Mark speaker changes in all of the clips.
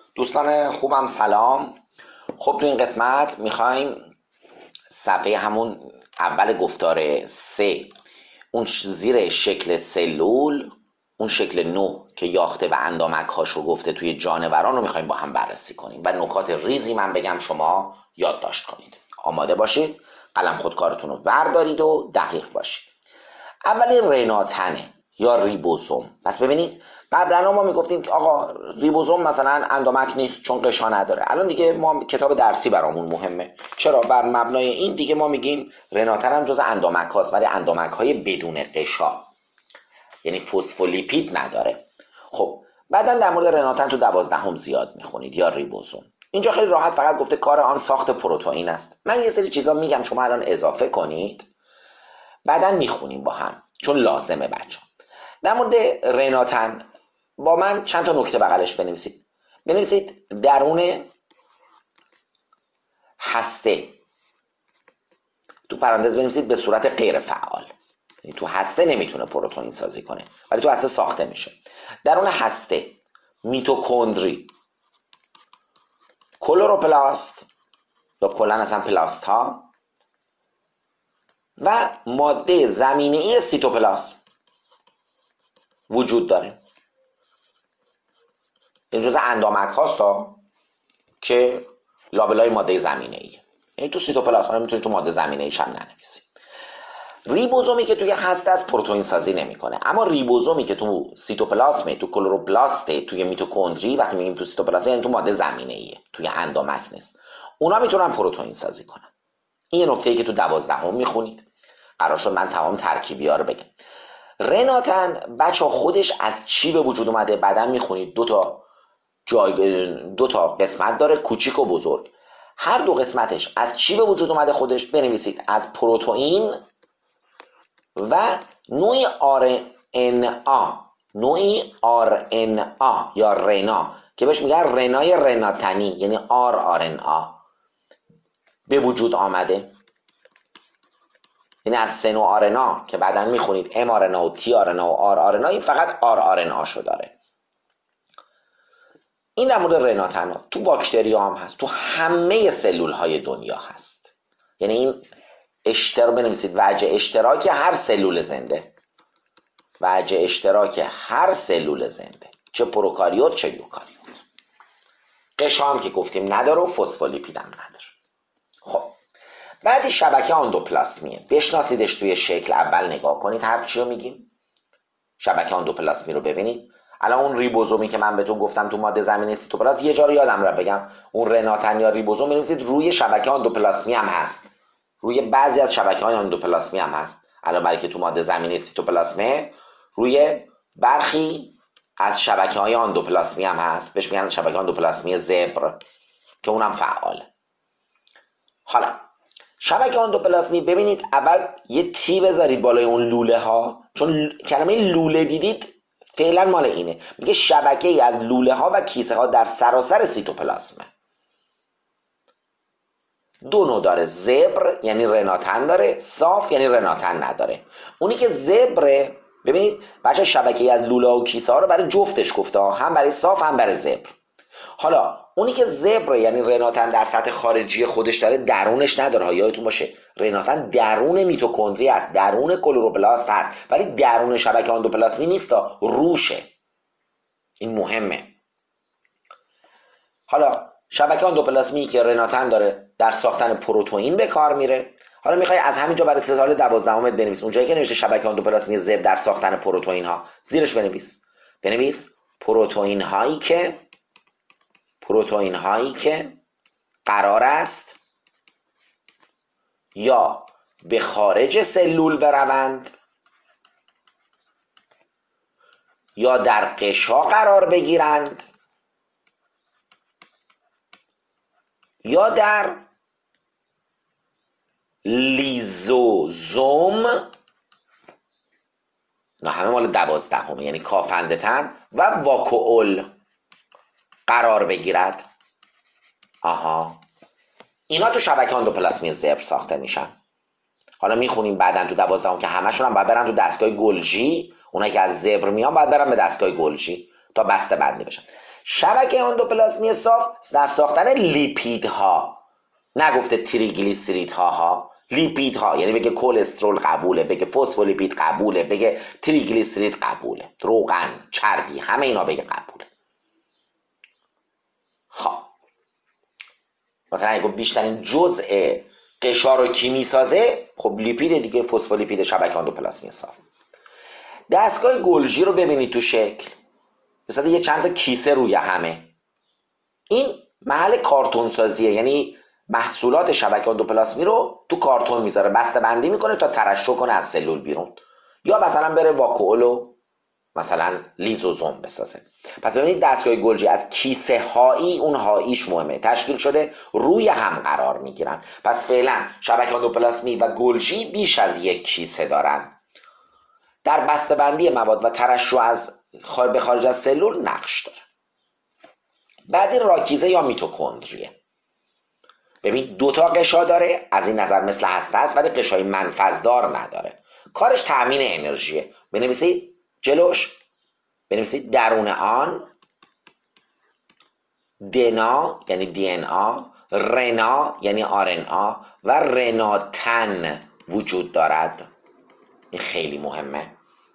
Speaker 1: دوستان خوبم سلام. خب تو این قسمت میخوایم صفحه همون اول گفتار 3 اون زیر شکل سلول، اون شکل 9 که یاخته و اندامک هاشو گفته توی جانوران رو میخوایم با هم بررسی کنیم و نکات ریزی من بگم شما یادداشت کنید. آماده باشید، قلم خودکارتون رو بردارید و دقیق باشید. اولی رناتنه یا ریبوزوم. پس ببینید قبلا ما میگفتیم که آقا ریبوزوم مثلا اندامک نیست چون قشا نداره. الان دیگه ما کتاب درسی برامون مهمه. چرا؟ بر مبنای این دیگه ما میگیم رناتن هم جز اندامک هاست، ولی اندامک های بدون قشا، یعنی فسفولیپید نداره. خب بعدا در مورد رناتن تو 12 زیاد میخونید یا ریبوزوم. اینجا خیلی راحت فقط گفته کار آن ساخت پروتئین است. من یه سری چیزا میگم شما الان اضافه کنید، بعدا میخونیم با هم چون لازمه. بچه در مورد رناتن با من چند تا نکته بغلش بنویسید. درون هسته، تو پرانتز بنویسید به صورت غیر فعال، یعنی تو هسته نمیتونه پروتئین سازی کنه ولی تو هسته ساخته میشه. درون هسته میتوکندری، کلوروپلاست یا کلا اصلا پلاست ها و ماده زمینه‌ای سیتوپلاسم وجود داره. این جزء اندامک هاست که لابلای ماده زمینه‌ای، یعنی تو سیتوپلاسم میتونید تو ماده زمینه‌ایش هم ننویسید. ریبوزومی که توی هسته از پروتئین سازی نمیکنه، اما ریبوزومی که تو سیتوپلاسم، تو کلوروپلاست، توی میتوکندری، وقتی میگیم تو سیتوپلاسم یعنی تو ماده زمینه‌ایه، توی اندامک نیست، اونا میتونن پروتئین سازی کنن. این یه نکته‌ای که تو 12 میخونید. قرار شد من تمام ترکیبی‌ها رو بگم. رناتن بچه خودش از چی به وجود اومده؟ بعدا میخونید. دو تا قسمت داره، کوچیک و بزرگ. هر دو قسمتش از چی به وجود اومده خودش بنویسید. از پروتئین و نوعی RNA یا رنا که بهش میگن رنای رناتنی، یعنی RNA به وجود آمده. یعنی از سه نوع RNA که بعدا میخونید mRNA و tRNA و rRNA، این فقط rRNA شو داره. این در مورد رناتن ها. تو باکتری هم هست، تو همه سلول های دنیا هست. یعنی این بنویسید وجه اشتراک هر سلول زنده، وجه اشتراک هر سلول زنده، چه پروکاریوت چه یوکاریوت. قشا هم که گفتیم نداره و فسفولیپید هم نداره. خب بعدی شبکه اندوپلاسمیه. بشناسیدش توی شکل اول نگاه کنید هر چی رو میگیم. شبکه اندوپلاسمی رو ببینید. الان اون ریبوزومی که من بهتون گفتم تو ماده زمینه سیتوپلاسم، یه جا رو یادم رفت بگم، اون رناتن یا ریبوزوم بنویسید روی شبکه اندوپلاسمی هم هست، روی بعضی از شبکه‌های اندوپلاسمی هم هست. الان برای که تو ماده زمینه سیتوپلاسمه، روی برخی از شبکه‌های اندوپلاسمی هم هست، بهش میگن شبکه اندوپلاسمی زبر که اونم فعاله. حالا شبکه اندوپلاسمی ببینید اول یه تی بذارید بالای اون لوله ها، چون کلمه لوله دیدید فعلا مال اینه. میگه شبکه ای از لوله ها و کیسه ها در سراسر سیتوپلاسمه. دو نوع داره، زبر یعنی رناتن داره، صاف یعنی رناتن نداره. اونی که زبره، ببینید بچه شبکه ای از لوله و کیسه ها رو برای جفتش گفته، هم برای صاف هم برای زبر. حالا اونی که زبر یعنی رناتن در سطح خارجی خودش داره، درونش نداره. یادتون باشه رناتن درون میتوکندری است، درون کلوروپلاست هست، ولی درون شبکه اندوپلاسمی نیست، روشه. این مهمه. حالا شبکه اندوپلاسمی که رناتن داره در ساختن پروتئین به کار میره. حالا میخوای از همینجا برای سال 12 بنویس، اونجایی که نوشته شبکه اندوپلاسمی زبر در ساختن پروتئین ها، زیرش بنویس پروتئین هایی که قرار است یا به خارج سلول بروند یا در قشا قرار بگیرند یا در لیزوزوم، نه همه مال 12، یعنی کافنده تن و واکوئول قرار بگیرد. اینا تو شبکه اندوپلاسمی زبر ساخته میشن. حالا میخونیم بعدن تو 12 که همشون هم باید برن تو دستگاه گلژی. اونایی که از زبر میان باید برن به دستگاه گلژی تا بسته بندی بشن. شبکه اندوپلاسمی صاف در ساختن لیپیدها، نگفته تریگلیسیریدها ها، لیپیدها، یعنی بگه کلسترول قبوله، بگه فسفولیپید قبوله، بگه تریگلیسیرید قبوله، روغن، چربی، همه اینا بگه قبوله. خب مثلا اگه بیشترین جزء قشا رو کی میسازه؟ خب لیپید دیگه، فسفولیپید شبکه اندوپلاسمی صاف. دستگاه گلژی رو ببینید تو شکل، مثلا یه چند تا کیسه روی همه، این محل کارتون سازیه، یعنی محصولات شبکه اندوپلاسمی رو تو کارتون میذاره، بسته بندی میکنه تا ترشح کنه از سلول بیرون، یا مثلا بره واکوئول و مثلا لیزوزوم بسازه. پس ببینید دستگاه گلژی از کیسه هایی، اون هاییش مهمه، تشکیل شده، روی هم قرار میگیرن. پس فعلا شبکه اندوپلاسمی و گلژی بیش از یک کیسه دارن، در بسته‌بندی مواد و ترشح از به خارج از سلول نقش داره. بعدی راکیزه یا میتوکندریه. ببین دوتا قشا داره، از این نظر مثل هسته است، ولی قشای منفذدار نداره. کارش تأمین انرژیه. بنویسید جلوش، بنویسید درون آن دنا یعنی دی ان آ، رنا یعنی آر ان آ و رناتن وجود دارد. این خیلی مهمه.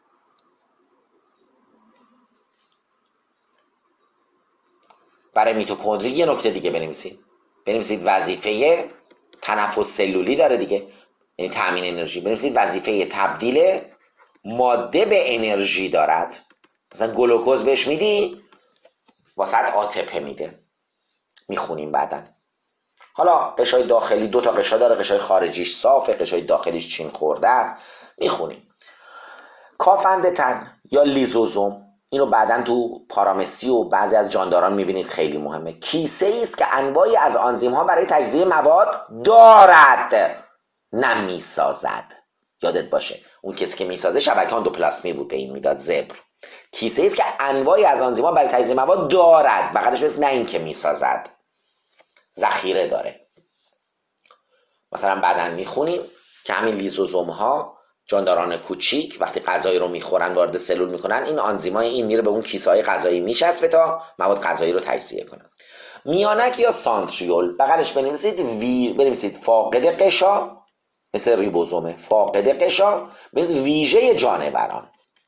Speaker 1: برای میتوکندری یه نکته دیگه بنویسید وظیفه تنفس سلولی داره دیگه، یعنی تامین انرژی. بنویسید وظیفه تبدیل ماده به انرژی دارد. مثلا گلوکوز بهش میدی، واسط آتپه میده، میخونیم بعدا. حالا قشای داخلی دو تا قشا داره، قشای خارجیش صافه، قشای داخلیش چین خورده است، میخونیم. کافنده تن یا لیزوزوم، اینو بعداً تو پارامسی و بعضی از جانداران میبینید، خیلی مهمه. کیسه ای است که انواعی از آنزیم ها برای تجزیه مواد دارد، نمیسازد. یادت باشه اون کسی که میسازه شبکه اندوپلاسمی بود، به این میداد زبر. کیسه ای است که انواعی از آنزیم ها برای تجزیه مواد دارد، بغلش مثل نه این که میسازد، ذخیره داره. مثلا بعداً میخونیم که همین لیزوزوم ها، جانداران کوچیک، وقتی غذایی رو میخورن وارد سلول میکنن، این آنزیمای این میره به اون کیسه های غذایی میچسبه تا مواد غذایی رو تجزیه کنن. میانک یا سانتریول، بغلش بنویسید فاقد قشا، مثل ریبوزومه، فاقد قشا، مثل ویژه جانوران.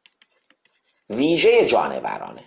Speaker 1: ویژه جانورانه.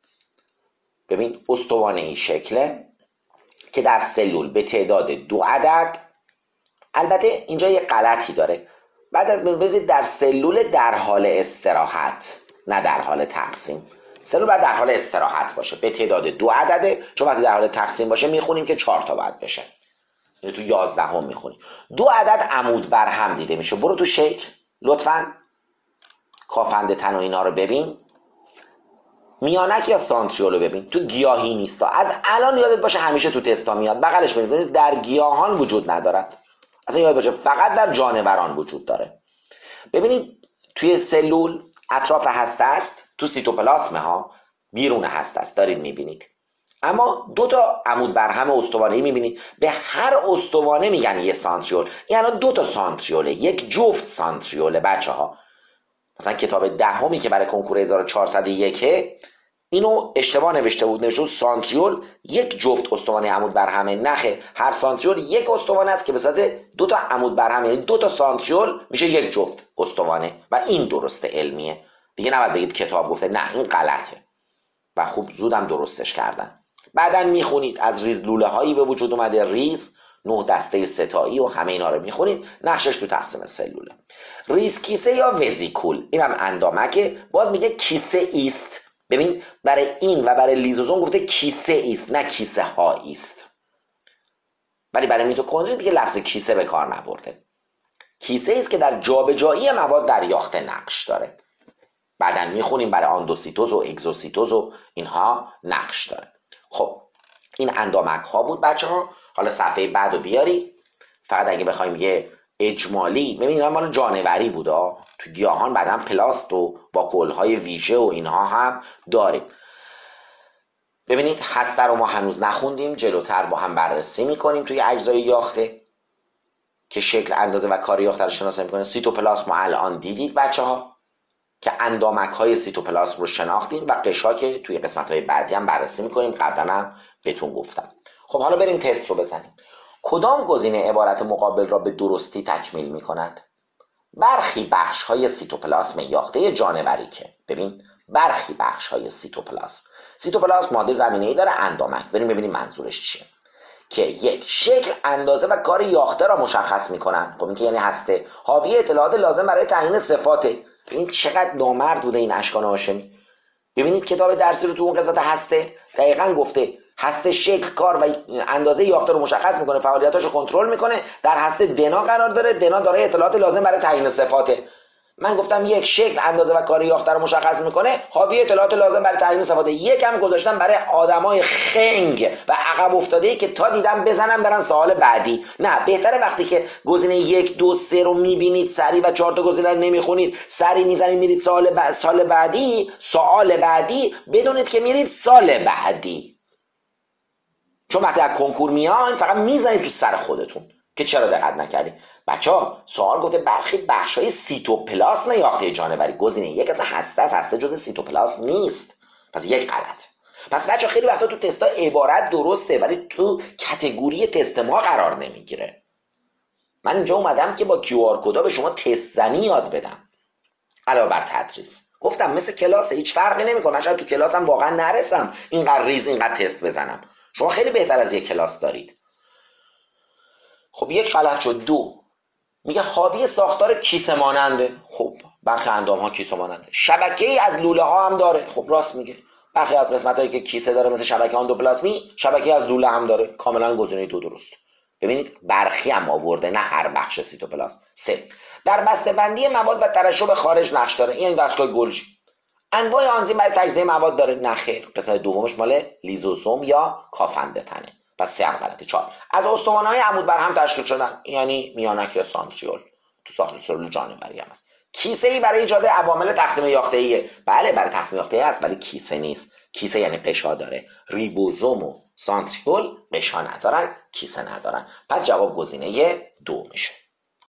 Speaker 1: ببین استوانه این شکله که در سلول به تعداد 2 عدد، البته اینجا یه غلطی داره، بعد از بنویسید در سلول در حال استراحت، نه در حال تقسیم. سلول باید در حال استراحت باشه، به تعداد 2 عدده، چون وقتی در حال تقسیم باشه میخونیم که 4 تا باید بشه، یعنی تو 11 هم میخونیم. 2 عدد عمود بر هم دیده میشه. برو تو شکل لطفاً، کافنده تن و اینا رو ببین. میانک یا سانتریول رو ببین. تو گیاهی نیستا، از الان یادت باشه، همیشه تو تستا میاد بغلش ببینید در گیاهان وجود ندارد، اصلا یاد باشه فقط در جانوران وجود داره. ببینید توی سلول اطراف هسته است، تو سیتوپلاسم ها بیرون هسته است، دارید میبینید. اما 2 تا عمود برهم استوانه‌ای میبینید، به هر استوانه میگن یه سانتریول. این الان 2 تا سانتریوله، یک جفت سانتریوله بچه ها. مثلا کتاب دهمی که برای کنکور 1401 اینو اشتباه نوشته بود سانتریول یک جفت استوانه عمود برهمه. نخه، هر سانتریول یک استوانه است که به صورت 2 تا عمود برهم، یعنی 2 تا سانتریول میشه یک جفت استوانه، و این درسته علمیه دیگه. نباید بگید کتاب گفته، نه این غلطه و خوب زودم درستش کردن. بعدن میخونید از ریز لوله هایی به وجود اومده، ریز 9 دسته ستایی و همه اینا رو میخونید، نقشش تو تقسیم سلوله. ریز کیسه یا وزیکول، اینم اندامکه، باز میگه کیسه ایست. ببین برای این و برای لیزوزوم گفته کیسه ایست، نه کیسه ها ایست، ولی برای میتوکندری دیگه لفظ کیسه به کار نبرده. کیسه ایست که در جابجایی مواد دریافت نقش داره. بعدن میخونیم برای آندوسیتوز و اگزوسیتوز و اینها نقش داره. خب این اندامک ها بود بچه ها. حالا صفحه بعد رو بیاری، فقط اگه بخوایم یه اجمالی، ببینید مال جانوری بود تو گیاهان بعداً پلاست و واکول های ویژه و اینها هم داریم. ببینید هسته رو ما هنوز نخوندیم، جلوتر با هم بررسی میکنیم توی اجزای یاخته که شکل، اندازه و کار یاخته رو شناسایی میکنه. سیتوپلاسم الان دیدید بچه ها، که اندامک های سیتوپلاسم رو شناختیم و قشا که توی قسمت های بعدی هم بررسی میکنیم، قبلا هم بهتون گفتم. خب حالا بریم تست رو بزنیم. کدام گزینه عبارت مقابل را به درستی تکمیل میکند؟ برخی بخش های سیتوپلاسم یاخته جانوری که ببین برخی بخش های سیتوپلاسم ماده زمینه‌ای داره، اندامک. بریم ببینیم منظورش چیه. که یک، شکل، اندازه و کار یاخته را مشخص میکنن. خب این که یعنی هسته، حاوی اطلاعات لازم برای تعیین صفاته. ببینید چقدر نامرد بوده این اشکان هاشمی. ببینید کتاب درسی رو تو اون قسمت هسته دقیقاً گفته هسته شکل، کار و اندازه یاخته رو مشخص میکنه، فعالیتاشو کنترل میکنه. در هسته دنا قرار داره، دنا داره اطلاعات لازم برای تعیین صفاته. من گفتم یک، شکل، اندازه و کار یاخته رو مشخص میکنه، حاوی اطلاعات لازم برای تعیین صفاته. یکم گذاشتم برای آدمای خنگ و عقب افتاده‌ای که تا دیدم بزنم برن سوال بعدی. نه، بهتره وقتی که گزینه 1 2 3 رو میبینید سری و 4 تا گزینه رو نمیخونید، سری میزنید میرید سوال بعدی بدونید که میرید سال بعدی. چون وقتی از کنکور میان فقط میزنید تو سر خودتون که چرا دقت نکردی. بچه‌ها سوال گفته برخی بخش‌های سیتوپلاسم یاخته جانوری. گزینه 1 از هسته جزء سیتوپلاسم نیست. پس یک غلط. پس بچه‌ها خیلی وقتا تو تستا عبارت درسته ولی تو کتگوری تست ما قرار نمیگیره. من اینجا اومدم که با کیو آر کدا به شما تست زنی یاد بدم علاوه بر تدریس. گفتم مثل کلاس هیچ فرقی نمیکنه. شاید تو کلاسم واقعا نرسم اینقدر ریز اینقدر تست بزنم. شما خیلی بهتر از یک کلاس دارید. خب یک غلط شد. دو، میگه حاوی ساختار کیسه ماننده. خب برخی اندام ها کیسه ماننده. شبکه‌ای از لوله ها هم داره. خب راست میگه. برخی از قسمت هایی که کیسه داره مثل شبکه اندوپلاسمی، شبکه از لوله هم داره. کاملا گزینه 2 درست. ببینید برخی هم آورده، نه هر بخش سیتوپلاسم. 3، در بسته‌بندی مواد و ترشح خارج نقش داره. این دستگاه گلژی. انواع آنزیم برای تجزیه مواد داره. نه خیر. قسمت دومش مال لیزوزوم یا کافنده تنه. پس 3 هم غلطه. 4، از استخوان‌های عمود بر هم تشکیل شدن، یعنی میانک یا سانتریول. تو ساخت سلول جانوری هم هست. کیسه‌ای برای ایجاد عوامل تقسیم یافته‌ایه. بله برای تقسیم یافته‌ای هست ولی کیسه نیست. کیسه یعنی قشا داره. ریبوزوم و سانتریول قشا ندارن، کیسه ندارن. پس جواب گزینه 2 میشه.